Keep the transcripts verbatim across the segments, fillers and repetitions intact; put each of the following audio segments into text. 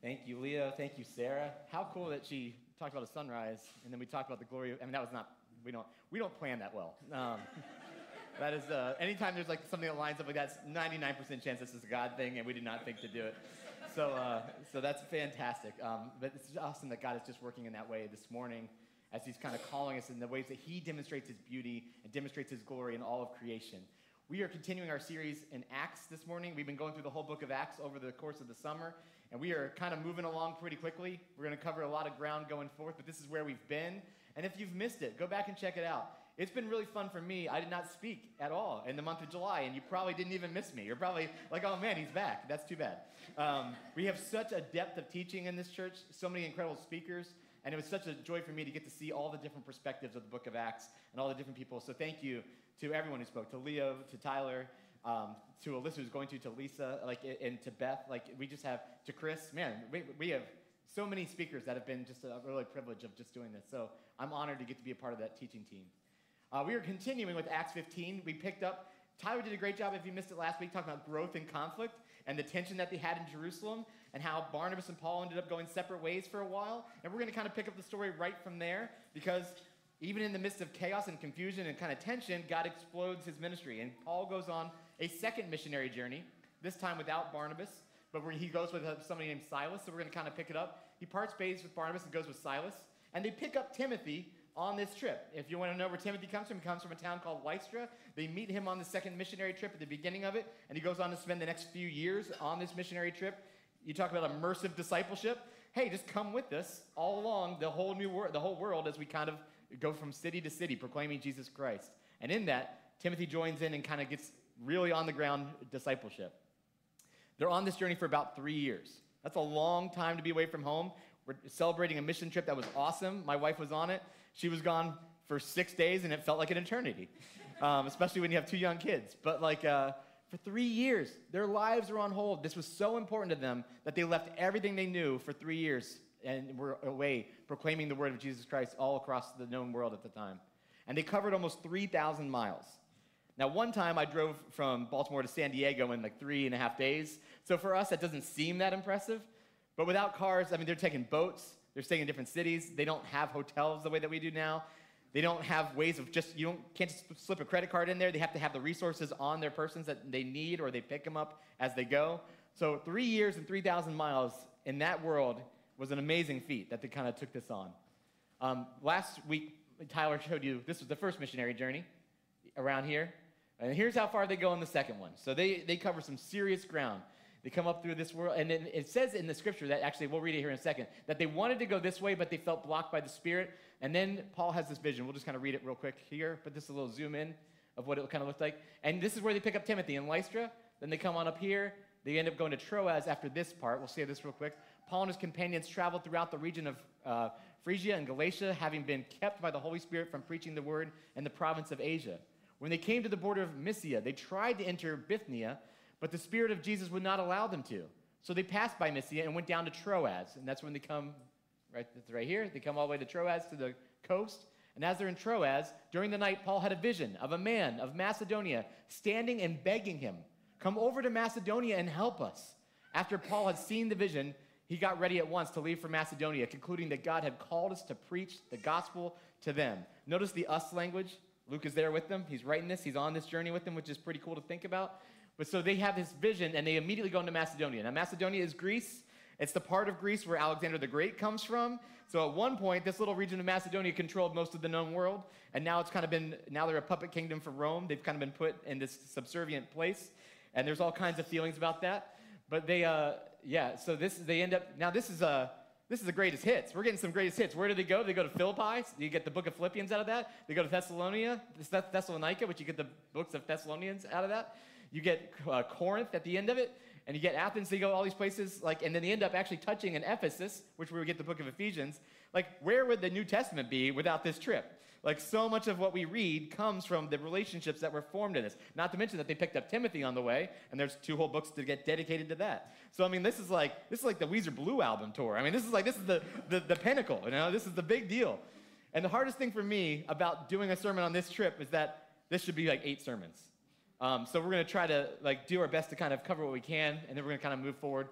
Thank you, Leo. Thank you, Sarah. How cool that she talked about a sunrise, and then we talked about the glory of, I mean, that was not, we don't, we don't plan that well. Um, that is, uh, anytime there's like something that lines up like that, it's ninety-nine percent chance this is a God thing, and we did not think to do it. So, uh, so that's fantastic. Um, but it's awesome that God is just working in that way this morning as he's kind of calling us in the ways that he demonstrates his beauty and demonstrates his glory in all of creation. We are continuing our series in Acts this morning. We've been going through the whole book of Acts over the course of the summer, and we are kind of moving along pretty quickly. We're going to cover a lot of ground going forth, but this is where we've been. And if you've missed it, go back and check it out. It's been really fun for me. I did not speak at all in the month of July, and you probably didn't even miss me. You're probably like, oh man, he's back. That's too bad. Um, we have such a depth of teaching in this church, so many incredible speakers, and it was such a joy for me to get to see all the different perspectives of the book of Acts and all the different people. So thank you to everyone who spoke, to Leo, to Tyler, um, to Alyssa who's going to, to Lisa, like, and to Beth. Like, we just have, to Chris. Man, we, we have so many speakers that have been just a really privilege of just doing this. So I'm honored to get to be a part of that teaching team. Uh, we are continuing with Acts fifteen. We picked up, Tyler did a great job, if you missed it last week, talking about growth and conflict and the tension that they had in Jerusalem and how Barnabas and Paul ended up going separate ways for a while. And we're going to kind of pick up the story right from there, because even in the midst of chaos and confusion and kind of tension, God explodes his ministry. And Paul goes on a second missionary journey, this time without Barnabas, but where he goes with somebody named Silas. So we're going to kind of pick it up. He parts ways with Barnabas and goes with Silas. And they pick up Timothy on this trip. If you want to know where Timothy comes from, he comes from a town called Lystra. They meet him on the second missionary trip at the beginning of it, and he goes on to spend the next few years on this missionary trip. You talk about immersive discipleship. Hey, just come with us all along the whole new world, the whole world, as we kind of go from city to city proclaiming Jesus Christ. And in that, Timothy joins in and kind of gets really on the ground discipleship. They're on this journey for about three years. That's a long time to be away from home. We're celebrating a mission trip that was awesome. My wife was on it. She was gone for six days, and it felt like an eternity, um, especially when you have two young kids. But like uh, for three years, their lives were on hold. This was so important to them that they left everything they knew for three years and were away proclaiming the word of Jesus Christ all across the known world at the time. And they covered almost three thousand miles. Now, one time I drove from Baltimore to San Diego in like three and a half days. So for us, that doesn't seem that impressive. But without cars, I mean, they're taking boats. They're staying in different cities. They don't have hotels the way that we do now. They don't have ways of just, you don't, can't just slip a credit card in there. They have to have the resources on their persons that they need, or they pick them up as they go. So three years and three thousand miles in that world was an amazing feat that they kind of took this on. Um, last week, Tyler showed you, this was the first missionary journey around here. And here's how far they go on the second one. So they, they cover some serious ground. They come up through this world, and then it says in the scripture that, actually, we'll read it here in a second, that they wanted to go this way, but they felt blocked by the Spirit. And then Paul has this vision. We'll just kind of read it real quick here, but this is a little zoom in of what it kind of looked like. And this is where they pick up Timothy in Lystra. Then they come on up here. They end up going to Troas after this part. We'll say this real quick. Paul and his companions traveled throughout the region of uh, Phrygia and Galatia, having been kept by the Holy Spirit from preaching the word in the province of Asia. When they came to the border of Mysia, they tried to enter Bithynia, but the Spirit of Jesus would not allow them to. So they passed by Mysia and went down to Troas. And that's when they come, right, that's right here. They come all the way to Troas, to the coast. And as they're in Troas, during the night, Paul had a vision of a man of Macedonia standing and begging him, "Come over to Macedonia and help us." After Paul had seen the vision, he got ready at once to leave for Macedonia, concluding that God had called us to preach the gospel to them. Notice the us language. Luke is there with them. He's writing this. He's on this journey with them, which is pretty cool to think about. But so they have this vision, and they immediately go into Macedonia. Now, Macedonia is Greece. It's the part of Greece where Alexander the Great comes from. So at one point, this little region of Macedonia controlled most of the known world, and now it's kind of been, now they're a puppet kingdom for Rome. They've kind of been put in this subservient place, and there's all kinds of feelings about that. But they, uh, yeah, so this, they end up, now this is a, This is the greatest hits. We're getting some greatest hits. Where do they go? They go to Philippi. You get the book of Philippians out of that. They go to Thessalonica, Thessalonica, which you get the books of Thessalonians out of that. You get uh, Corinth at the end of it, and you get Athens. They go all these places, like, and then they end up actually touching in Ephesus, which we get the book of Ephesians. Like, where would the New Testament be without this trip? Like, so much of what we read comes from the relationships that were formed in this. Not to mention that they picked up Timothy on the way, and there's two whole books to get dedicated to that. So, I mean, this is like this is like the Weezer Blue album tour. I mean, this is like this is the the, the pinnacle. You know, this is the big deal. And the hardest thing for me about doing a sermon on this trip is that this should be like eight sermons. Um, so we're going to try to like do our best to kind of cover what we can, and then we're going to kind of move forward.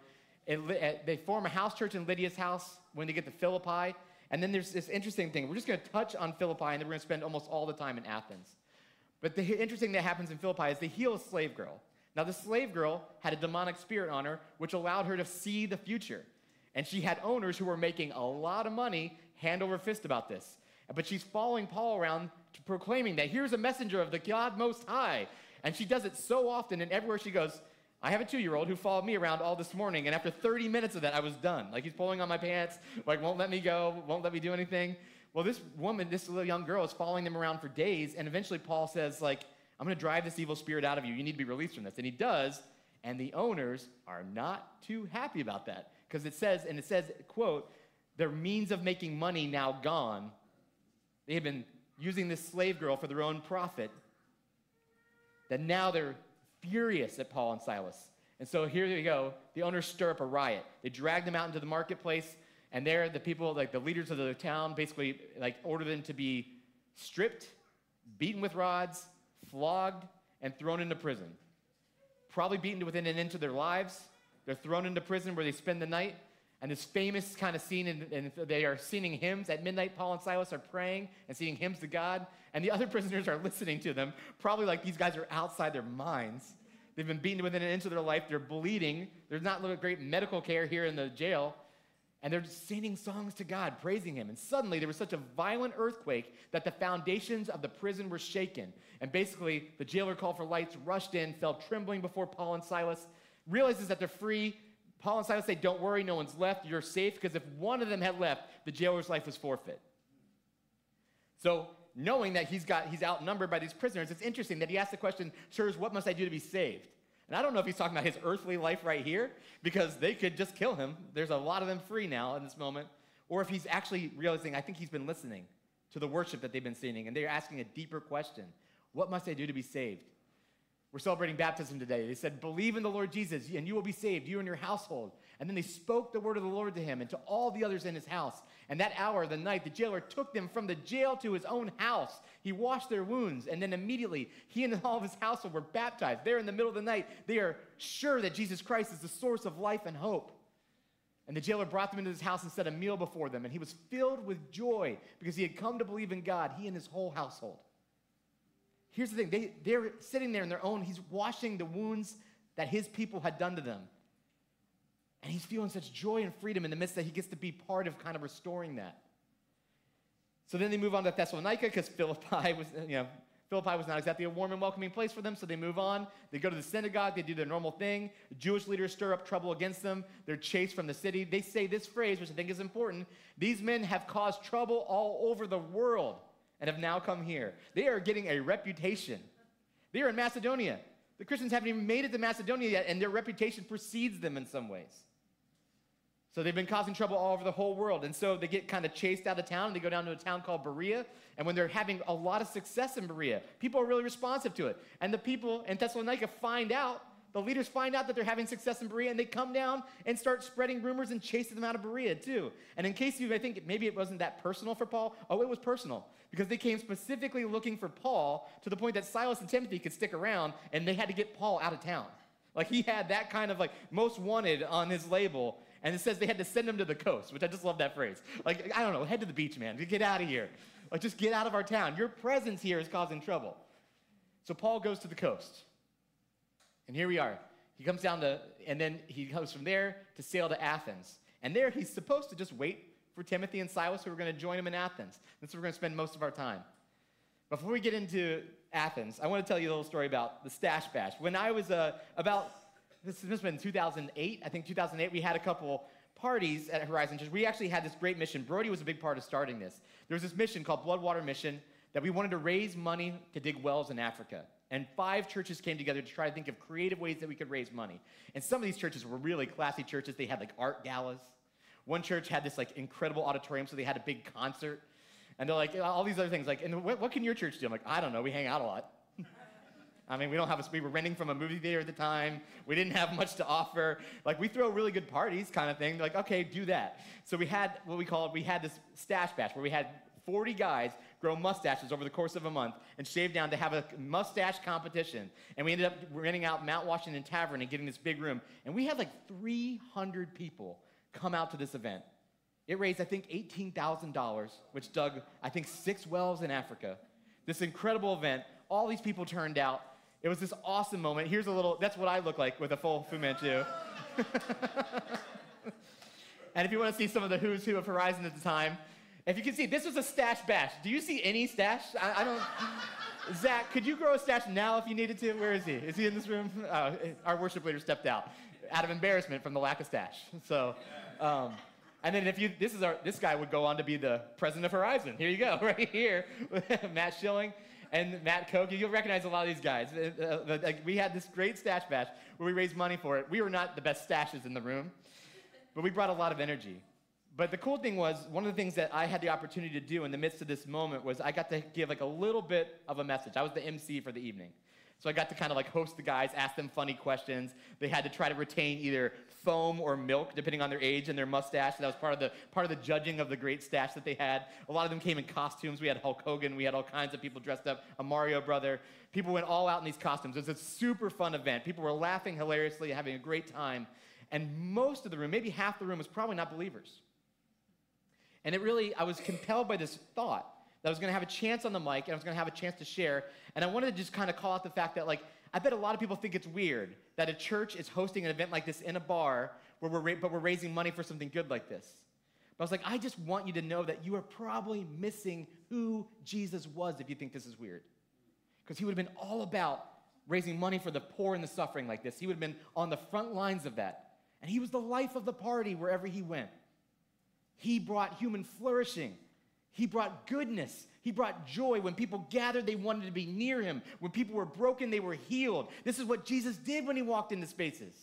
It, it, they form a house church in Lydia's house when they get to Philippi. And then there's this interesting thing. We're just going to touch on Philippi, and then we're going to spend almost all the time in Athens. But the interesting thing that happens in Philippi is they heal a slave girl. Now, the slave girl had a demonic spirit on her, which allowed her to see the future. And she had owners who were making a lot of money hand over fist about this. But she's following Paul around to proclaiming that here's a messenger of the God Most High. And she does it so often, and everywhere she goes, I have a two-year-old who followed me around all this morning, and after thirty minutes of that, I was done. Like, he's pulling on my pants, like, won't let me go, won't let me do anything. Well, this woman, this little young girl, is following them around for days, and eventually Paul says, like, I'm going to drive this evil spirit out of you. You need to be released from this. And he does, and the owners are not too happy about that, because it says, and it says, quote, their means of making money now gone. They have been using this slave girl for their own profit, that now they're furious at Paul and Silas. And so here they go. The owners stir up a riot. They drag them out into the marketplace, and there the people, like the leaders of the town, basically like order them to be stripped, beaten with rods, flogged, and thrown into prison. Probably beaten to within an inch of their lives. They're thrown into prison where they spend the night. And this famous kind of scene, and, and they are singing hymns. At midnight, Paul and Silas are praying and singing hymns to God. And the other prisoners are listening to them, probably like these guys are outside their minds. They've been beaten within an inch of their life. They're bleeding. There's not great medical care here in the jail. And they're just singing songs to God, praising him. And suddenly, there was such a violent earthquake that the foundations of the prison were shaken. And basically, the jailer called for lights, rushed in, fell trembling before Paul and Silas, realizes that they're free. Paul and Silas say, don't worry, no one's left. You're safe, because if one of them had left, the jailer's life was forfeit. So knowing that he's got he's outnumbered by these prisoners, it's interesting that he asked the question, sirs, what must I do to be saved? And I don't know if he's talking about his earthly life right here, because they could just kill him. There's a lot of them free now in this moment. Or if he's actually realizing, I think he's been listening to the worship that they've been singing, and they're asking a deeper question. What must I do to be saved? We're celebrating baptism today. They said, believe in the Lord Jesus, and you will be saved, you and your household. And then they spoke the word of the Lord to him and to all the others in his house. And that hour, the night, the jailer took them from the jail to his own house. He washed their wounds, and then immediately he and all of his household were baptized. There in the middle of the night, they are sure that Jesus Christ is the source of life and hope. And the jailer brought them into his house and set a meal before them. And he was filled with joy because he had come to believe in God, he and his whole household. Here's the thing, they, they're sitting there in their own, he's washing the wounds that his people had done to them. And he's feeling such joy and freedom in the midst that he gets to be part of kind of restoring that. So then they move on to Thessalonica, because Philippi was, you know, Philippi was not exactly a warm and welcoming place for them, so they move on. They go to the synagogue, they do their normal thing. The Jewish leaders stir up trouble against them. They're chased from the city. They say this phrase, which I think is important, these men have caused trouble all over the world and have now come here. They are getting a reputation. They are in Macedonia. The Christians haven't even made it to Macedonia yet, and their reputation precedes them in some ways. So they've been causing trouble all over the whole world. And so they get kind of chased out of town, and they go down to a town called Berea. And when they're having a lot of success in Berea, people are really responsive to it. And the people in Thessalonica find out, the leaders find out that they're having success in Berea, and they come down and start spreading rumors and chasing them out of Berea too. And in case you, I think maybe it wasn't that personal for Paul. Oh, it was personal, because they came specifically looking for Paul to the point that Silas and Timothy could stick around, and they had to get Paul out of town. Like, he had that kind of like most wanted on his label. And it says they had to send him to the coast, which I just love that phrase. Like, I don't know, head to the beach, man. Get out of here. Like, just get out of our town. Your presence here is causing trouble. So Paul goes to the coast. And here we are. He comes down to, and then he goes from there to sail to Athens. And there he's supposed to just wait for Timothy and Silas, who are going to join him in Athens. That's where we're going to spend most of our time. Before we get into Athens, I want to tell you a little story about the Stash Bash. When I was uh, about, this has been two thousand eight, I think two thousand eight, we had a couple parties at Horizon Church. We actually had this great mission. Brody was a big part of starting this. There was this mission called Bloodwater Mission that we wanted to raise money to dig wells in Africa. And five churches came together to try to think of creative ways that we could raise money. And some of these churches were really classy churches. They had like art galas. One church had this like incredible auditorium, so they had a big concert. And they're like, all these other things. Like, and what, what can your church do? I'm like, I don't know. We hang out a lot. I mean, we don't have a, we were renting from a movie theater at the time. We didn't have much to offer. Like, we throw really good parties kind of thing. They're like, okay, do that. So we had what we called, we had this Stash Bash where we had forty guys grow mustaches over the course of a month and shave down to have a mustache competition. And we ended up renting out Mount Washington Tavern and getting this big room. And we had like three hundred people come out to this event. It raised, I think, eighteen thousand dollars, which dug, I think, six wells in Africa. This incredible event. All these people turned out. It was this awesome moment. Here's a little, that's what I look like with a full Fu Manchu. And if you want to see some of the who's who of Horizon at the time, if you can see, this was a stash bash. Do you see any stash? I, I don't. Zach, could you grow a stash now if you needed to? Where is he? Is he in this room? Uh, our worship leader stepped out out of embarrassment from the lack of stash. So, um, and then if you, this is our, this guy would go on to be the president of Horizon. Here you go, right here, Matt Schilling and Matt Koch. You'll recognize a lot of these guys. Uh, uh, like we had this great stash bash where we raised money for it. We were not the best stashes in the room, but we brought a lot of energy. But the cool thing was, one of the things that I had the opportunity to do in the midst of this moment was I got to give like a little bit of a message. I was the M C for the evening. So I got to kind of like host the guys, ask them funny questions. They had to try to retain either foam or milk, depending on their age and their mustache. That was part of the part of the judging of the great stash that they had. A lot of them came in costumes. We had Hulk Hogan. We had all kinds of people dressed up, a Mario brother. People went all out in these costumes. It was a super fun event. People were laughing hilariously, having a great time. And most of the room, maybe half the room, was probably not believers. And it really, I was compelled by this thought that I was going to have a chance on the mic and I was going to have a chance to share. And I wanted to just kind of call out the fact that, like, I bet a lot of people think it's weird that a church is hosting an event like this in a bar, where we're ra- but we're raising money for something good like this. But I was like, I just want you to know that you are probably missing who Jesus was if you think this is weird. Because he would have been all about raising money for the poor and the suffering like this. He would have been on the front lines of that. And he was the life of the party wherever he went. He brought human flourishing. He brought goodness. He brought joy. When people gathered, they wanted to be near him. When people were broken, they were healed. This is what Jesus did when he walked into spaces.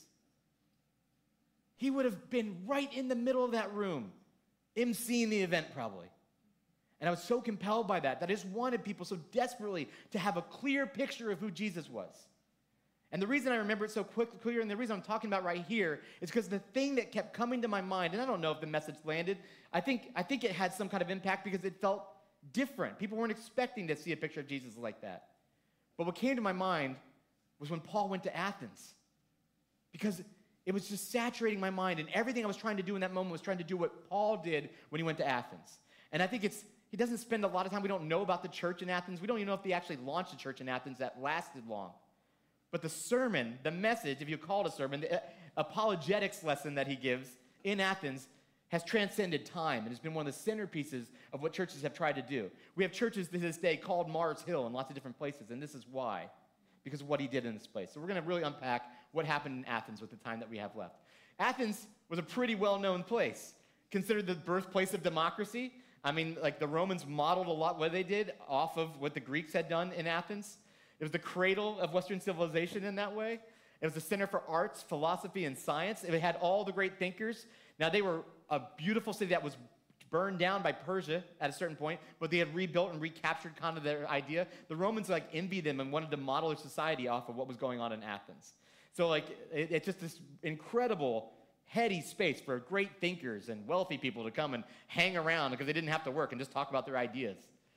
He would have been right in the middle of that room, emceeing the event probably. And I was so compelled by that, that I just wanted people so desperately to have a clear picture of who Jesus was. And the reason I remember it so quick, clear, and the reason I'm talking about right here is because the thing that kept coming to my mind, and I don't know if the message landed, I think, I think it had some kind of impact because it felt different. People weren't expecting to see a picture of Jesus like that. But what came to my mind was when Paul went to Athens. Because it was just saturating my mind, and everything I was trying to do in that moment was trying to do what Paul did when he went to Athens. And I think it's, he doesn't spend a lot of time, we don't know about the church in Athens. We don't even know if they actually launched a church in Athens that lasted long. But the sermon, the message, if you call it a sermon, the apologetics lesson that he gives in Athens has transcended time and has been one of the centerpieces of what churches have tried to do. We have churches to this day called Mars Hill in lots of different places, and this is why, because of what he did in this place. So we're going to really unpack what happened in Athens with the time that we have left. Athens was a pretty well-known place, considered the birthplace of democracy. I mean, like the Romans modeled a lot what they did off of what the Greeks had done in Athens. It was the cradle of Western civilization in that way. It was a center for arts, philosophy, and science. It had all the great thinkers. Now, they were a beautiful city that was burned down by Persia at a certain point, but they had rebuilt and recaptured kind of their idea. The Romans, like, envied them and wanted to model their society off of what was going on in Athens. So, like, it, it's just this incredible, heady space for great thinkers and wealthy people to come and hang around because they didn't have to work and just talk about their ideas.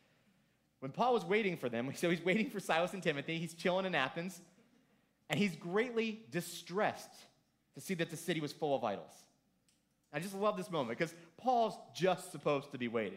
When Paul was waiting for them, so he's waiting for Silas and Timothy, he's chilling in Athens, and he's greatly distressed to see that the city was full of idols. I just love this moment, because Paul's just supposed to be waiting.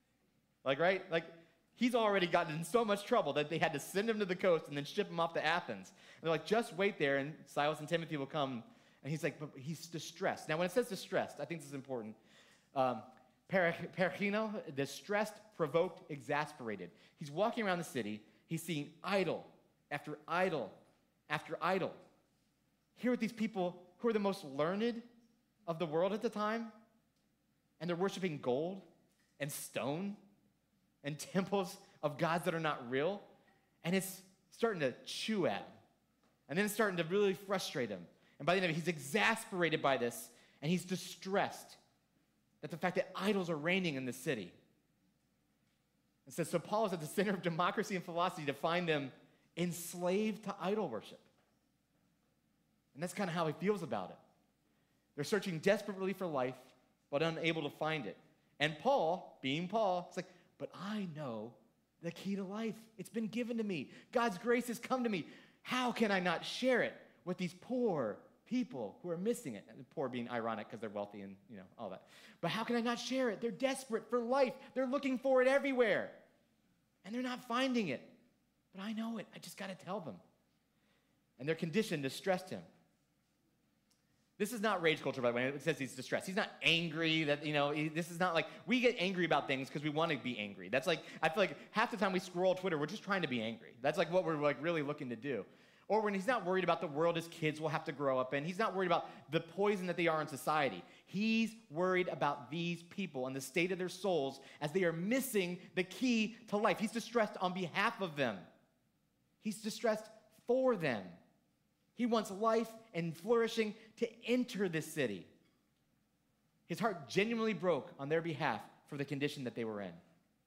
Like, right? Like, he's already gotten in so much trouble that they had to send him to the coast and then ship him off to Athens. And they're like, just wait there, and Silas and Timothy will come. And he's like, but he's distressed. Now, when it says distressed, I think this is important. Um, Perchino, distressed, provoked, exasperated. He's walking around the city. He's seeing idol after idol after idol. Here are these people who are the most learned of the world at the time, and they're worshiping gold and stone and temples of gods that are not real, and it's starting to chew at him. And then it's starting to really frustrate him. And by the end of it, he's exasperated by this, and he's distressed at the fact that idols are reigning in the city. It says, so Paul is at the center of democracy and philosophy to find them enslaved to idol worship. And that's kind of how he feels about it. They're searching desperately for life, but unable to find it. And Paul, being Paul, it's like, but I know the key to life. It's been given to me. God's grace has come to me. How can I not share it with these poor people who are missing it? And poor being ironic because they're wealthy and, you know, all that. But how can I not share it? They're desperate for life. They're looking for it everywhere. And they're not finding it. But I know it. I just got to tell them. And their condition distressed him. This is not rage culture, by the way. It says he's distressed. He's not angry. That you know. He, this is not like we get angry about things because we want to be angry. That's like I feel like half the time we scroll Twitter, we're just trying to be angry. That's like what we're like really looking to do. Or when he's not worried about the world his kids will have to grow up in. He's not worried about the poison that they are in society. He's worried about these people and the state of their souls as they are missing the key to life. He's distressed on behalf of them. He's distressed for them. He wants life and flourishing to enter this city. His heart genuinely broke on their behalf for the condition that they were in.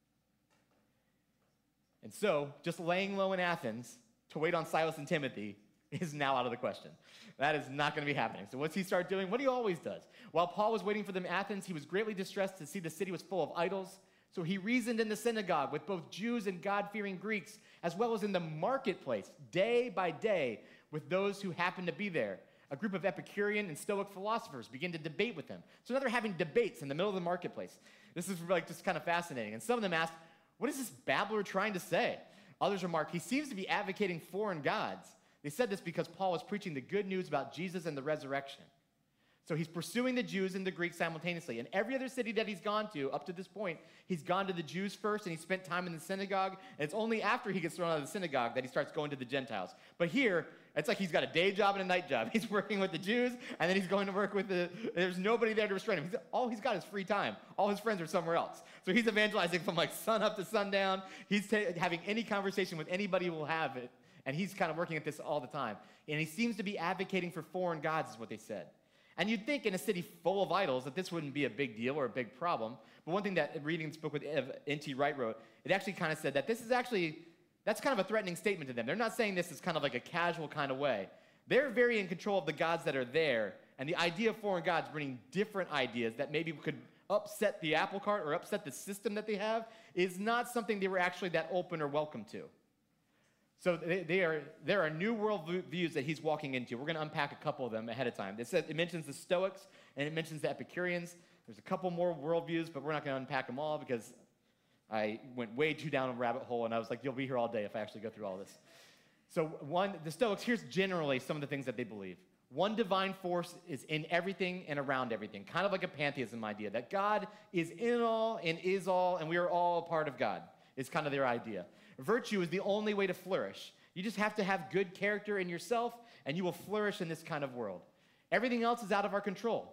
And so, just laying low in Athens to wait on Silas and Timothy is now out of the question. That is not going to be happening. So what's he start doing? What he always does. While Paul was waiting for them in Athens, he was greatly distressed to see the city was full of idols. So he reasoned in the synagogue with both Jews and God-fearing Greeks, as well as in the marketplace, day by day, with those who happened to be there. A group of Epicurean and Stoic philosophers began to debate with him. So now they're having debates in the middle of the marketplace. This is like just kind of fascinating. And some of them asked, what is this babbler trying to say? Others remarked, he seems to be advocating foreign gods. They said this because Paul was preaching the good news about Jesus and the resurrection. So he's pursuing the Jews and the Greeks simultaneously. In every other city that he's gone to, up to this point, he's gone to the Jews first, and he spent time in the synagogue. And it's only after he gets thrown out of the synagogue that he starts going to the Gentiles. But here, it's like he's got a day job and a night job. He's working with the Jews, and then he's going to work with the, there's nobody there to restrain him. He's, all he's got is free time. All his friends are somewhere else. So he's evangelizing from like sun up to sundown. He's ta- having any conversation with anybody who will have it. And he's kind of working at this all the time. And he seems to be advocating for foreign gods, is what they said. And you'd think in a city full of idols that this wouldn't be a big deal or a big problem. But one thing that reading this book with N T Wright wrote, it actually kind of said that this is actually, that's kind of a threatening statement to them. They're not saying this is kind of like a casual kind of way. They're very in control of the gods that are there. And the idea of foreign gods bringing different ideas that maybe could upset the apple cart or upset the system that they have is not something they were actually that open or welcome to. So they, they are, there are new world views that he's walking into. We're going to unpack a couple of them ahead of time. It, says, it mentions the Stoics, and it mentions the Epicureans. There's a couple more worldviews, but we're not going to unpack them all because I went way too down a rabbit hole, and I was like, you'll be here all day if I actually go through all this. So one, the Stoics, here's generally some of the things that they believe. One divine force is in everything and around everything, kind of like a pantheism idea, that God is in all and is all, and we are all a part of God, is kind of their idea. Virtue is the only way to flourish. You just have to have good character in yourself, and you will flourish in this kind of world. Everything else is out of our control.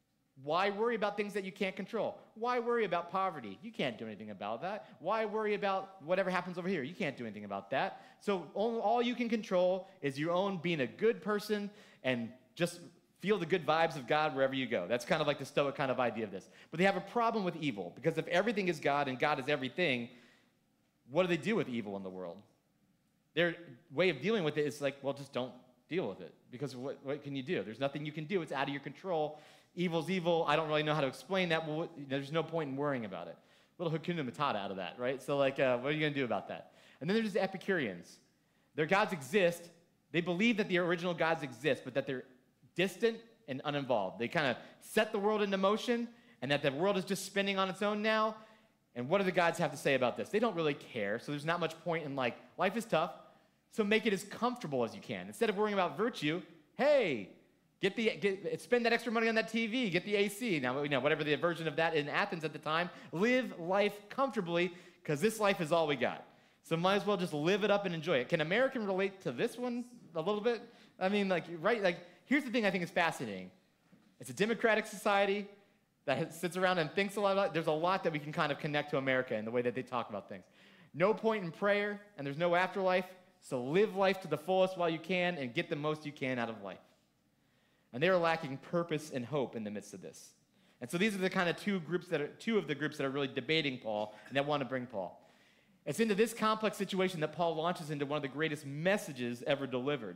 Why worry about things that you can't control? Why worry about poverty? You can't do anything about that. Why worry about whatever happens over here? You can't do anything about that. So all, all you can control is your own being a good person and just feel the good vibes of God wherever you go. That's kind of like the Stoic kind of idea of this. But they have a problem with evil, because if everything is God and God is everything, what do they do with evil in the world? Their way of dealing with it is like, well, just don't deal with it. Because what, what can you do? There's nothing you can do. It's out of your control. Evil's evil. I don't really know how to explain that. Well, there's no point in worrying about it. A little Hakuna Matata out of that, right? So like, uh, what are you going to do about that? And then there's the Epicureans. Their gods exist. They believe that the original gods exist, but that they're distant and uninvolved. They kind of set the world into motion, and that the world is just spinning on its own now. And what do the gods have to say about this? They don't really care, so there's not much point in like, life is tough, so make it as comfortable as you can. Instead of worrying about virtue, hey, get the get, spend that extra money on that T V, get the A C. Now, you know, whatever the version of that in Athens at the time, live life comfortably, because this life is all we got. So might as well just live it up and enjoy it. Can American relate to this one a little bit? I mean, like, right, like, here's the thing I think is fascinating. It's a democratic society that sits around and thinks a lot about it. There's a lot that we can kind of connect to America in the way that they talk about things. No point in prayer, and there's no afterlife, so live life to the fullest while you can and get the most you can out of life. And they are lacking purpose and hope in the midst of this. And so these are the kind of two groups that are, two of the groups that are really debating Paul and that want to bring Paul. It's into this complex situation that Paul launches into one of the greatest messages ever delivered.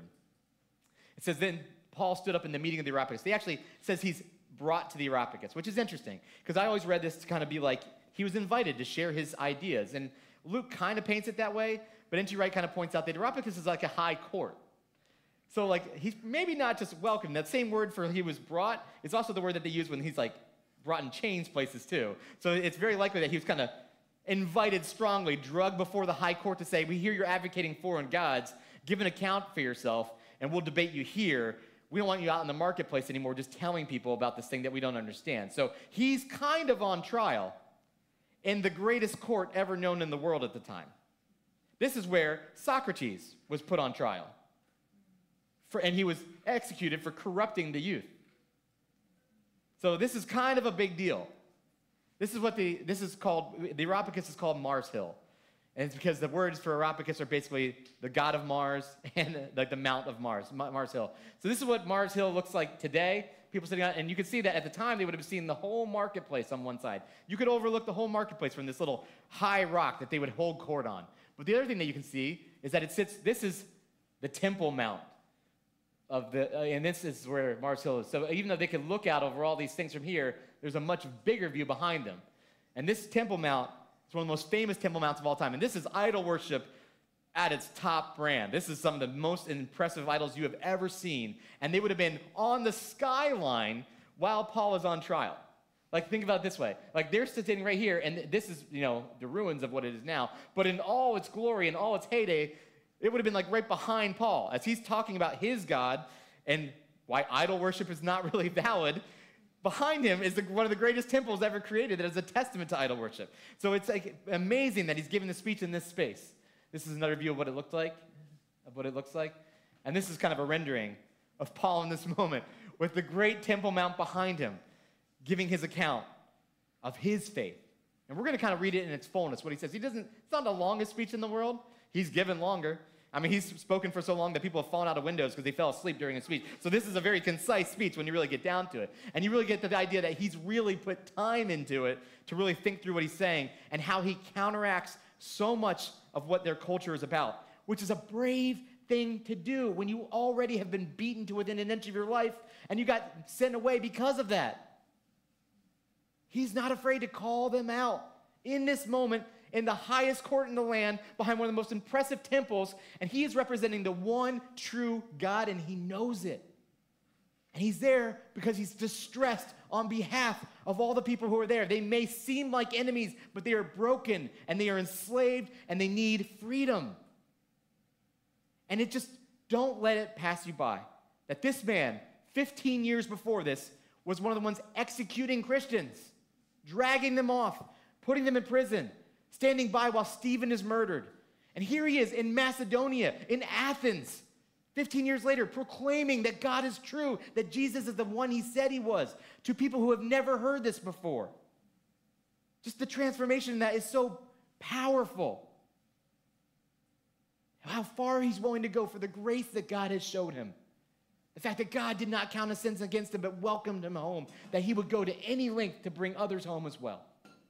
It says, then Paul stood up in the meeting of the Areopagus. He actually says he's brought to the Areopagus, which is interesting, because I always read this to kind of be like he was invited to share his ideas. And Luke kind of paints it that way, but N T Wright kind of points out that Areopagus is like a high court. So like he's maybe not just welcome. That same word for he was brought is also the word that they use when he's like brought in chains places too. So it's very likely that he was kind of invited strongly, drugged before the high court to say, we hear you're advocating foreign gods, give an account for yourself, and we'll debate you here. We don't want you out in the marketplace anymore just telling people about this thing that we don't understand. So he's kind of on trial in the greatest court ever known in the world at the time. This is where Socrates was put on trial. For, and he was executed for corrupting the youth. So this is kind of a big deal. This is what the, this is called, the Areopagus is called Mars Hill. And it's because the words for Areopagus are basically the god of Mars and like the mount of Mars, Mars Hill. So this is what Mars Hill looks like today. People sitting on, and you can see that at the time they would have seen the whole marketplace on one side. You could overlook the whole marketplace from this little high rock that they would hold court on. But the other thing that you can see is that it sits, this is the Temple Mount of the, uh, and this is where Mars Hill is. So even though they could look out over all these things from here, there's a much bigger view behind them. And this Temple Mount is one of the most famous temple mounts of all time. And this is idol worship at its top brand. This is some of the most impressive idols you have ever seen. And they would have been on the skyline while Paul is on trial. Like, think about it this way. Like, they're sitting right here, and this is, you know, the ruins of what it is now. But in all its glory and all its heyday, it would have been like right behind Paul as he's talking about his God and why idol worship is not really valid. Behind him is the, one of the greatest temples ever created that is a testament to idol worship. So it's like amazing that he's giving the speech in this space. This is another view of what it looked like, of what it looks like. And this is kind of a rendering of Paul in this moment with the great Temple Mount behind him, giving his account of his faith. And we're going to kind of read it in its fullness, what he says. He doesn't, it's not the longest speech in the world. He's given longer. I mean, he's spoken for so long that people have fallen out of windows because they fell asleep during his speech. So this is a very concise speech when you really get down to it. And you really get the idea that he's really put time into it to really think through what he's saying and how he counteracts so much of what their culture is about, which is a brave thing to do when you already have been beaten to within an inch of your life and you got sent away because of that. He's not afraid to call them out in this moment in the highest court in the land, behind one of the most impressive temples, and he is representing the one true God, and he knows it. And he's there because he's distressed on behalf of all the people who are there. They may seem like enemies, but they are broken, and they are enslaved, and they need freedom. And it just, don't let it pass you by, that this man, fifteen years before this, was one of the ones executing Christians, dragging them off, putting them in prison, standing by while Stephen is murdered. And here he is in Macedonia, in Athens, fifteen years later, proclaiming that God is true, that Jesus is the one he said he was, to people who have never heard this before. Just the transformation in that is so powerful. How far he's willing to go for the grace that God has showed him. The fact that God did not count his sins against him, but welcomed him home, that he would go to any length to bring others home as well.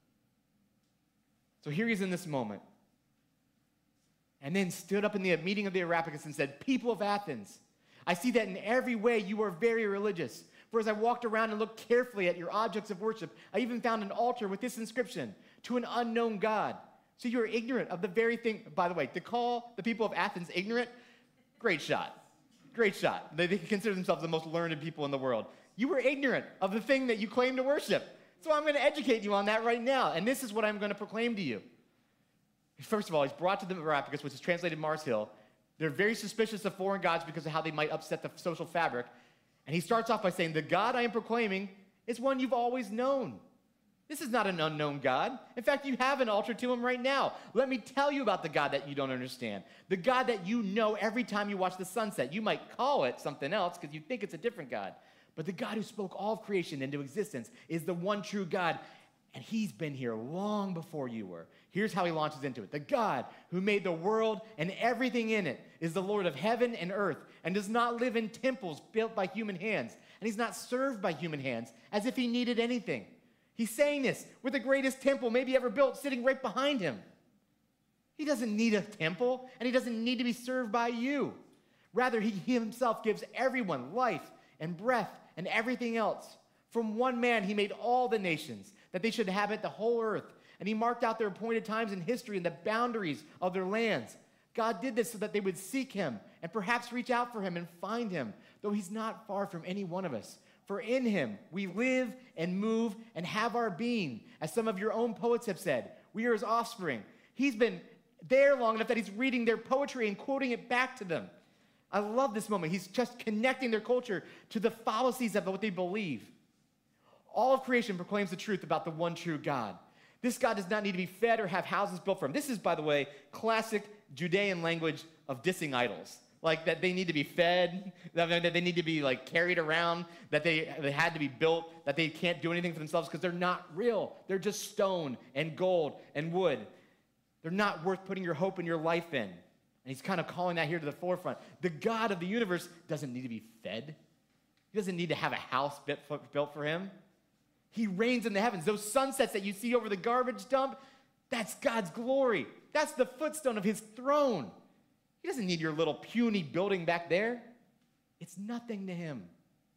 So here he is in this moment. And then stood up in the meeting of the Areopagus and said, people of Athens, I see that in every way you are very religious. For as I walked around and looked carefully at your objects of worship, I even found an altar with this inscription, to an unknown God. So you are ignorant of the very thing. By the way, to call the people of Athens ignorant, great shot. Great shot. They, they consider themselves the most learned people in the world. You were ignorant of the thing that you claim to worship. So I'm going to educate you on that right now. And this is what I'm going to proclaim to you. First of all, he's brought to the Areopagus, which is translated Mars Hill. They're very suspicious of foreign gods because of how they might upset the social fabric. And he starts off by saying, the God I am proclaiming is one you've always known. This is not an unknown God. In fact, you have an altar to him right now. Let me tell you about the God that you don't understand. The God that you know every time you watch the sunset. You might call it something else because you think it's a different God. But the God who spoke all of creation into existence is the one true God, and he's been here long before you were. Here's how he launches into it. The God who made the world and everything in it is the Lord of heaven and earth and does not live in temples built by human hands, and he's not served by human hands as if he needed anything. He's saying this with the greatest temple maybe ever built sitting right behind him. He doesn't need a temple, and he doesn't need to be served by you. Rather, he himself gives everyone life and breath and everything else. From one man, he made all the nations, that they should inhabit the whole earth. and he marked out their appointed times in history and the boundaries of their lands. God did this so that they would seek him and perhaps reach out for him and find him, though he's not far from any one of us. For in him we live and move and have our being. As some of your own poets have said, we are his offspring. He's been there long enough that he's reading their poetry and quoting it back to them. I love this moment. He's just connecting their culture to the fallacies of what they believe. All of creation proclaims the truth about the one true God. This God does not need to be fed or have houses built for him. This is, by the way, classic Judean language of dissing idols. Like that they need to be fed, that they need to be like carried around, that they, they had to be built, that they can't do anything for themselves because they're not real. They're just stone and gold and wood. They're not worth putting your hope and your life in. And he's kind of calling that here to the forefront. The God of the universe doesn't need to be fed. He doesn't need to have a house built for him. He reigns in the heavens. Those sunsets that you see over the garbage dump, that's God's glory. That's the footstone of his throne. He doesn't need your little puny building back there. It's nothing to him.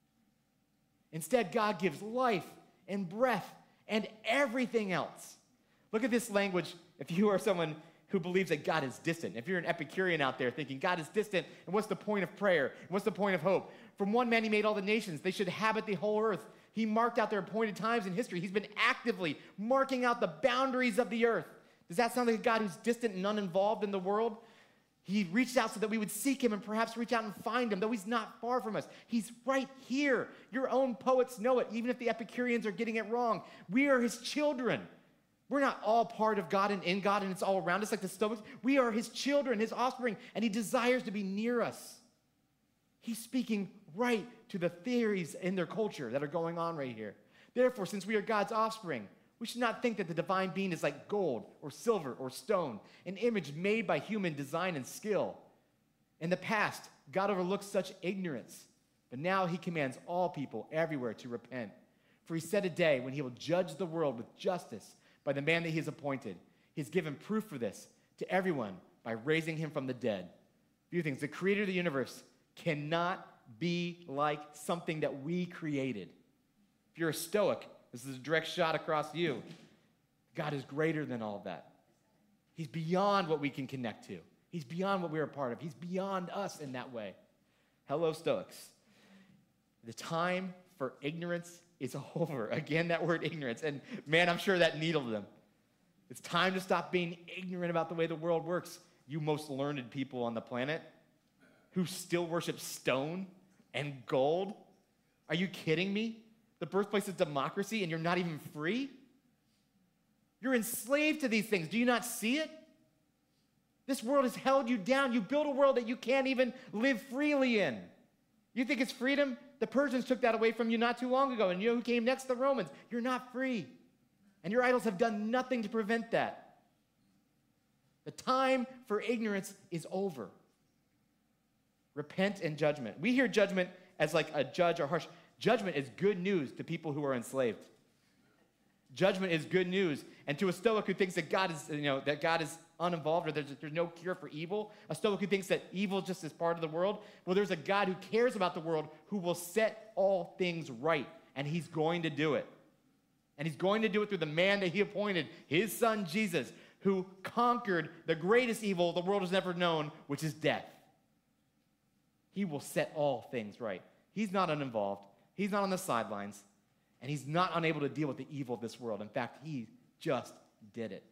Instead, God gives life and breath and everything else. Look at this language if you are someone who believes that God is distant. If you're an Epicurean out there thinking God is distant, and what's the point of prayer? And what's the point of hope? From one man he made all the nations. They should inhabit the whole earth. He marked out their appointed times in history. He's been actively marking out the boundaries of the earth. Does that sound like a God who's distant and uninvolved in the world? He reached out so that we would seek him and perhaps reach out and find him, though he's not far from us. He's right here. Your own poets know it, even if the Epicureans are getting it wrong. We are his children. We're not all part of God and in God, and it's all around us like the Stoics. We are his children, his offspring, and he desires to be near us. He's speaking right to the theories in their culture that are going on right here. Therefore, since we are God's offspring, we should not think that the divine being is like gold or silver or stone, an image made by human design and skill. In the past, God overlooked such ignorance, but now he commands all people everywhere to repent. For he set a day when he will judge the world with justice by the man that he has appointed. He's given proof for this to everyone by raising him from the dead. A few things. The creator of the universe cannot be like something that we created. If you're a Stoic, this is a direct shot across you. God is greater than all of that. He's beyond what we can connect to. He's beyond what we're a part of. He's beyond us in that way. Hello, Stoics. The time for ignorance is over. Again, that word ignorance. And man, I'm sure that needled them. It's time to stop being ignorant about the way the world works. You most learned people on the planet who still worship stone and gold. Are you kidding me? The birthplace of democracy, and you're not even free? You're enslaved to these things. Do you not see it? This world has held you down. You built a world that you can't even live freely in. You think it's freedom? The Persians took that away from you not too long ago, and you know who came next? The Romans. You're not free. And your idols have done nothing to prevent that. The time for ignorance is over. Repent and judgment. We hear judgment as like a judge or harsh. Judgment is good news to people who are enslaved. Judgment is good news. And to a Stoic who thinks that God is, you know, that God is uninvolved or there's, there's no cure for evil, a Stoic who thinks that evil just is part of the world, well, there's a God who cares about the world who will set all things right, and he's going to do it. And he's going to do it through the man that he appointed, his son Jesus, who conquered the greatest evil the world has ever known, which is death. He will set all things right. He's not uninvolved. He's not on the sidelines, and he's not unable to deal with the evil of this world. In fact, he just did it.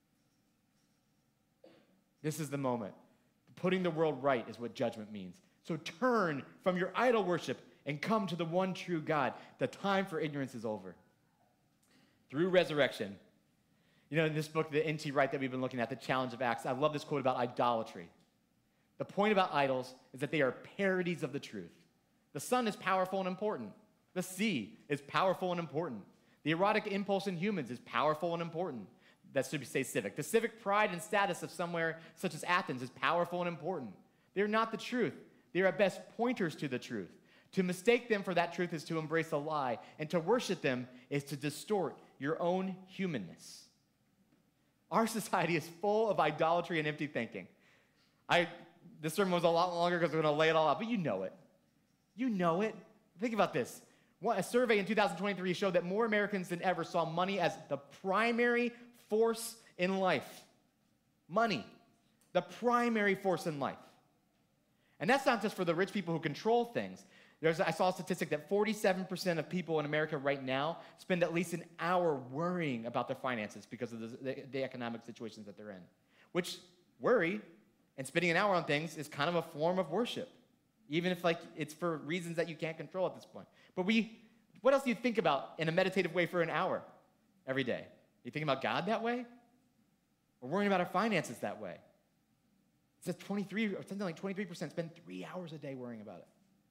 This is the moment. Putting the world right is what judgment means. So turn from your idol worship and come to the one true God. The time for ignorance is over. Through resurrection. You know, in this book, the N T Wright that we've been looking at, The Challenge of Acts, I love this quote about idolatry. The point about idols is that they are parodies of the truth. The sun is powerful and important. The sea is powerful and important. The erotic impulse in humans is powerful and important. That should say civic. The civic pride and status of somewhere such as Athens is powerful and important. They're not the truth. They're at best pointers to the truth. To mistake them for that truth is to embrace a lie, and to worship them is to distort your own humanness. Our society is full of idolatry and empty thinking. I, this sermon was a lot longer because we're going to lay it all out, but you know it. You know it. Think about this. A survey in two thousand twenty-three showed that more Americans than ever saw money as the primary force in life. Money, the primary force in life. And that's not just for the rich people who control things. There's, I saw a statistic that forty-seven percent of people in America right now spend at least an hour worrying about their finances because of the, the, the economic situations that they're in. Which, worry and spending an hour on things is kind of a form of worship, even if like it's for reasons that you can't control at this point. But we, what else do you think about in a meditative way for an hour every day? You think about God that way? We're worrying about our finances that way. It says twenty-three, or something like twenty-three percent spend three hours a day worrying about it.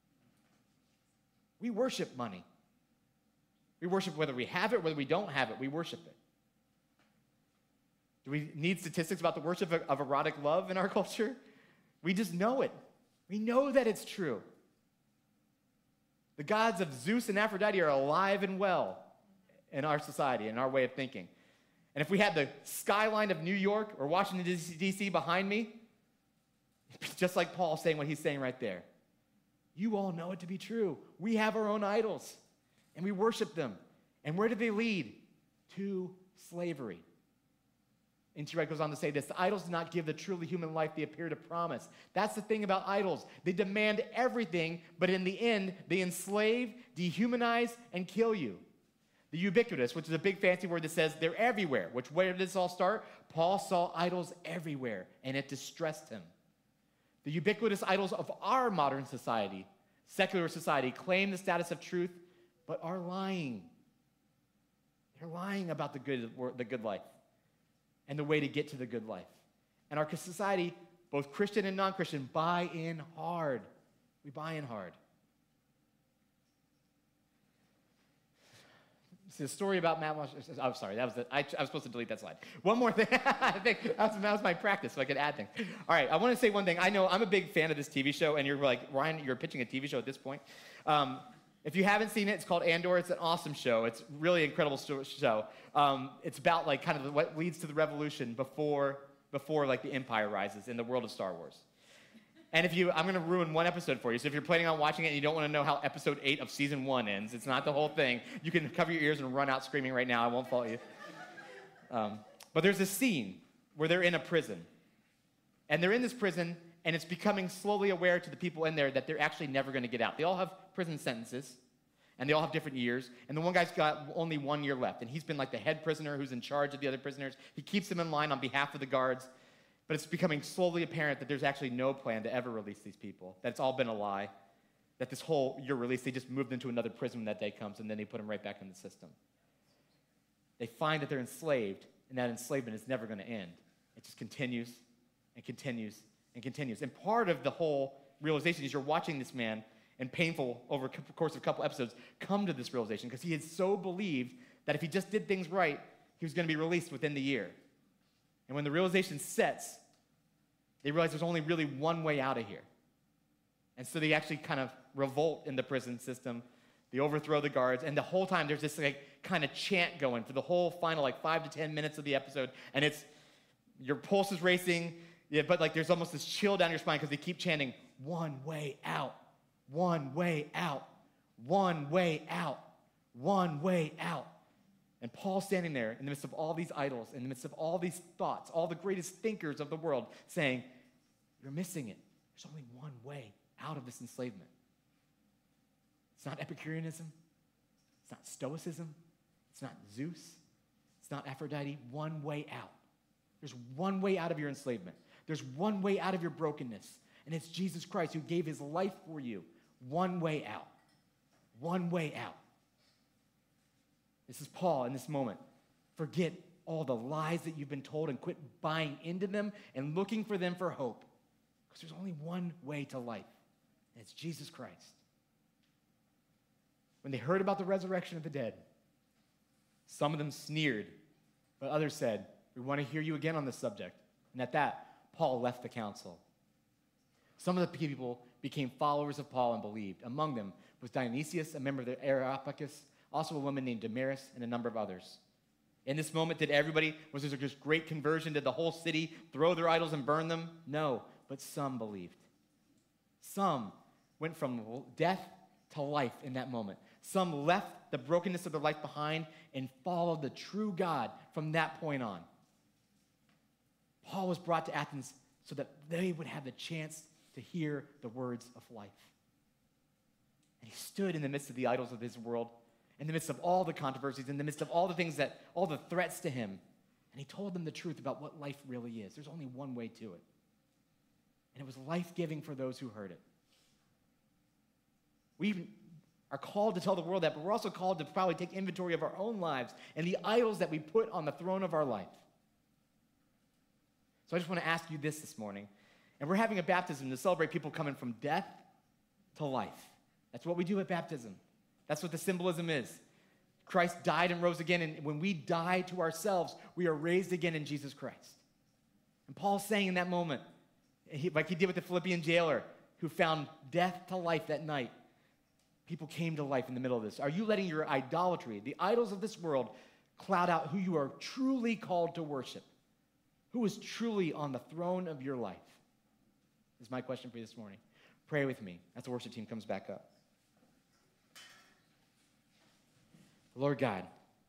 We worship money. We worship whether we have it, whether we don't have it, we worship it. Do we need statistics about the worship of, of erotic love in our culture? We just know it. We know that it's true. The gods of Zeus and Aphrodite are alive and well in our society, in our way of thinking. And if we had the skyline of New York or Washington, D C behind me, just like Paul saying what he's saying right there, you all know it to be true. We have our own idols, and we worship them. And where do they lead? To slavery. N T Wright goes on to say this: the idols do not give the truly human life they appear to promise. That's the thing about idols. They demand everything, but in the end, they enslave, dehumanize, and kill you. The ubiquitous, which is a big fancy word that says they're everywhere, which where did this all start? Paul saw idols everywhere, and it distressed him. The ubiquitous idols of our modern society, secular society, claim the status of truth, but are lying. They're lying about the good, the good life and the way to get to the good life. And our society, both Christian and non-Christian, buy in hard. We buy in hard. The story about Matt Walsh. Oh, sorry, that was the, I, I was supposed to delete that slide. One more thing. I think that was, that was my practice, so I could add things. All right, I want to say one thing. I know I'm a big fan of this T V show, and you're like, Ryan, you're pitching a T V show at this point. Um, if you haven't seen it, it's called Andor. It's an awesome show. It's really incredible show. Um, it's about like kind of what leads to the revolution before before like the Empire rises in the world of Star Wars. And if you, I'm going to ruin one episode for you. So if you're planning on watching it and you don't want to know how episode eight of season one ends, it's not the whole thing. You can cover your ears and run out screaming right now. I won't fault you. Um, but there's this scene where they're in a prison. And they're in this prison, and it's becoming slowly aware to the people in there that they're actually never going to get out. They all have prison sentences, and they all have different years. And the one guy's got only one year left. And he's been like the head prisoner who's in charge of the other prisoners. He keeps them in line on behalf of the guards. But it's becoming slowly apparent that there's actually no plan to ever release these people, that it's all been a lie, that this whole year release, they just moved into another prison when that day comes, and then they put them right back in the system. They find that they're enslaved, and that enslavement is never going to end. It just continues and continues and continues. And part of the whole realization is you're watching this man, and painful over the course of a couple episodes, come to this realization because he had so believed that if he just did things right, he was going to be released within the year. And when the realization sets, they realize there's only really one way out of here. And so they actually kind of revolt in the prison system. They overthrow the guards. And the whole time there's this like kind of chant going for the whole final like five to ten minutes of the episode. And it's, your pulse is racing, yeah, but like there's almost this chill down your spine because they keep chanting, one way out, one way out, one way out, one way out. And Paul's standing there in the midst of all these idols, in the midst of all these thoughts, all the greatest thinkers of the world, saying, you're missing it. There's only one way out of this enslavement. It's not Epicureanism. It's not Stoicism. It's not Zeus. It's not Aphrodite. One way out. There's one way out of your enslavement. There's one way out of your brokenness, and it's Jesus Christ who gave his life for you. One way out. One way out. This is Paul in this moment. Forget all the lies that you've been told and quit buying into them and looking for them for hope. Because there's only one way to life, and it's Jesus Christ. When they heard about the resurrection of the dead, some of them sneered, but others said, we want to hear you again on this subject. And at that, Paul left the council. Some of the people became followers of Paul and believed. Among them was Dionysius, a member of the Areopagus, also a woman named Damaris, and a number of others. In this moment, did everybody, was there just great conversion? Did the whole city throw their idols and burn them? No, but some believed. Some went from death to life in that moment. Some left the brokenness of their life behind and followed the true God from that point on. Paul was brought to Athens so that they would have the chance to hear the words of life. And he stood in the midst of the idols of his world, in the midst of all the controversies, in the midst of all the things that, all the threats to him. And he told them the truth about what life really is. There's only one way to it. And it was life-giving for those who heard it. We even are called to tell the world that, but we're also called to probably take inventory of our own lives and the idols that we put on the throne of our life. So I just want to ask you this this morning. And we're having a baptism to celebrate people coming from death to life. That's what we do at baptism. That's what the symbolism is. Christ died and rose again, and when we die to ourselves, we are raised again in Jesus Christ. And Paul's saying in that moment, he, like he did with the Philippian jailer who found death to life that night, people came to life in the middle of this. Are you letting your idolatry, the idols of this world, cloud out who you are truly called to worship? Who is truly on the throne of your life? This is my question for you this morning. Pray with me as the worship team comes back up. Lord God,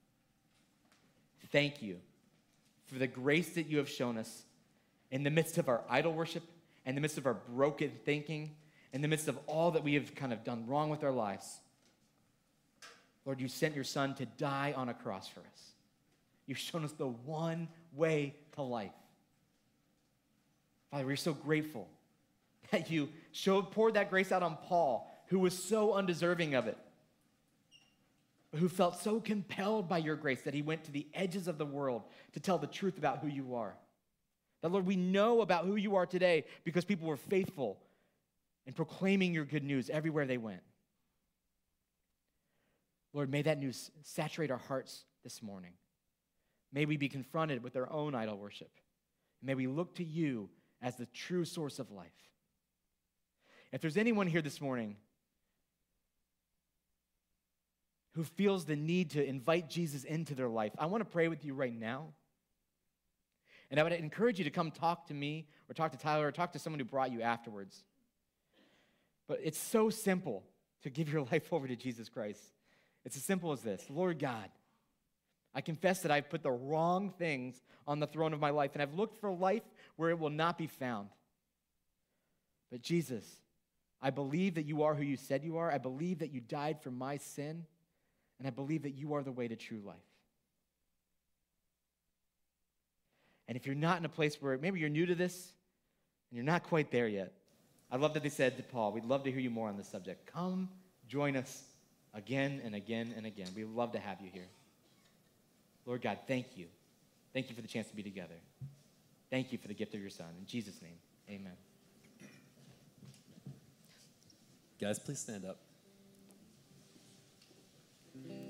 thank you for the grace that you have shown us in the midst of our idol worship, in the midst of our broken thinking, in the midst of all that we have kind of done wrong with our lives. Lord, you sent your son to die on a cross for us. You've shown us the one way to life. Father, we're so grateful that you showed, poured that grace out on Paul, who was so undeserving of it, but who felt so compelled by your grace that he went to the edges of the world to tell the truth about who you are. That, Lord, we know about who you are today because people were faithful in proclaiming your good news everywhere they went. Lord, may that news saturate our hearts this morning. May we be confronted with our own idol worship. May we look to you as the true source of life. If there's anyone here this morning who feels the need to invite Jesus into their life, I want to pray with you right now. And I would encourage you to come talk to me or talk to Tyler or talk to someone who brought you afterwards. But it's so simple to give your life over to Jesus Christ. It's as simple as this. Lord God, I confess that I've put the wrong things on the throne of my life, and I've looked for life where it will not be found. But Jesus, I believe that you are who you said you are. I believe that you died for my sin, and I believe that you are the way to true life. And if you're not in a place where maybe you're new to this and you're not quite there yet, I love that they said to Paul, we'd love to hear you more on this subject. Come join us again and again and again. We'd love to have you here. Lord God, thank you. Thank you for the chance to be together. Thank you for the gift of your son. In Jesus' name, amen. Guys, please stand up.